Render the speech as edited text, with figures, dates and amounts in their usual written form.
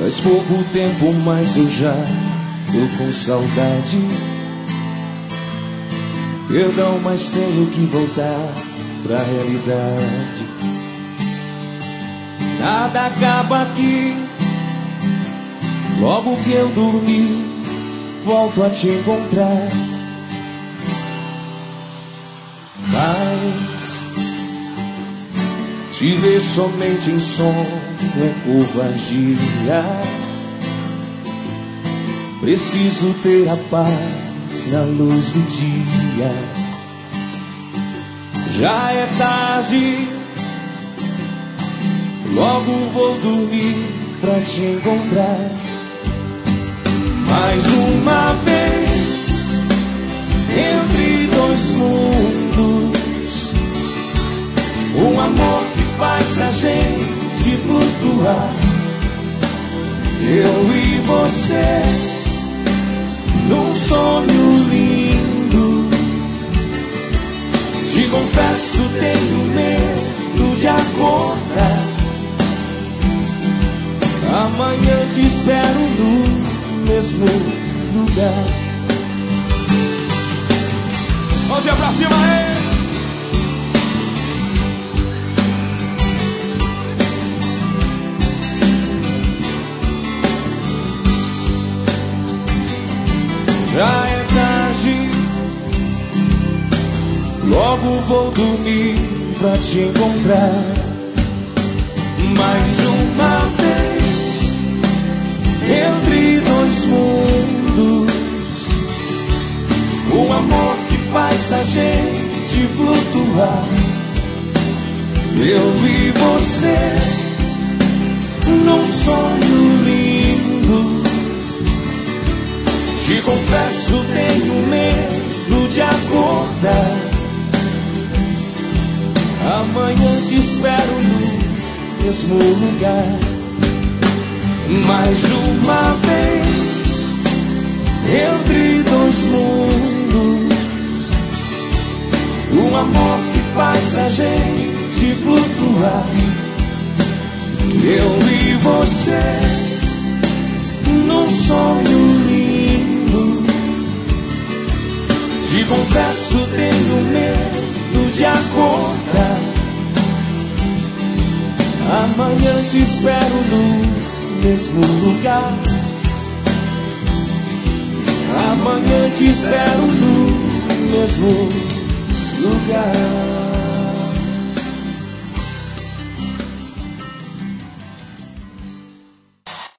Faz pouco tempo, mas eu já tô com saudade. Perdão, mas tenho que voltar pra realidade. Nada acaba aqui. Logo que eu dormir, volto a te encontrar. Mas te ver somente em sonho é covardia. Preciso ter a paz na luz do dia. Já é tarde, logo vou dormir pra te encontrar. Mais uma vez, entre dois mundos, um amor que faz a gente flutuar. Eu e você, num sonho lindo. Te confesso, tenho medo de acordar. Amanhã te espero no mesmo lugar. Mãozinha pra cima aí. Já é tarde, logo vou dormir pra te encontrar. Mais uma vez, entre dois mundos, um amor que faz a gente flutuar. Eu e você, num sonho lindo. Te confesso, tenho medo de acordar. Amanhã te espero no mesmo lugar. Mais uma vez, entre dois mundos, um amor que faz a gente flutuar. Eu e você, num sonho lindo. Te confesso, tenho medo de acordar. Amanhã te espero no mesmo lugar. Amanhã te espero no mesmo lugar.